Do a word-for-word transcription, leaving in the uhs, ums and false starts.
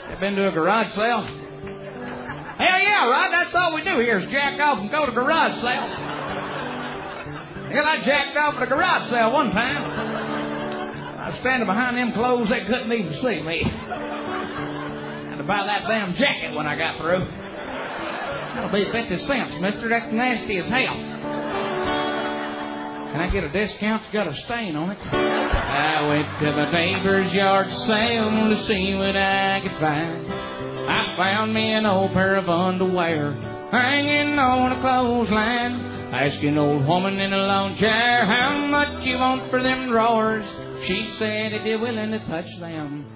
You been to a garage sale? Hell yeah, Rod. That's all we do here is jack off and go to garage sales. Hell, I jacked off at a garage sale one time. I was standing behind them clothes. They couldn't even see me. Had to buy that damn jacket when I got through. That'll be fifty cents, mister. That's nasty as hell. Can I get a discount? It's got a stain on it. I went to the neighbor's yard sale to see what I could find. I found me an old pair of underwear hanging on a clothesline. Asked an old woman in a lawn chair how much you want for them drawers. She said if you're willing to touch them,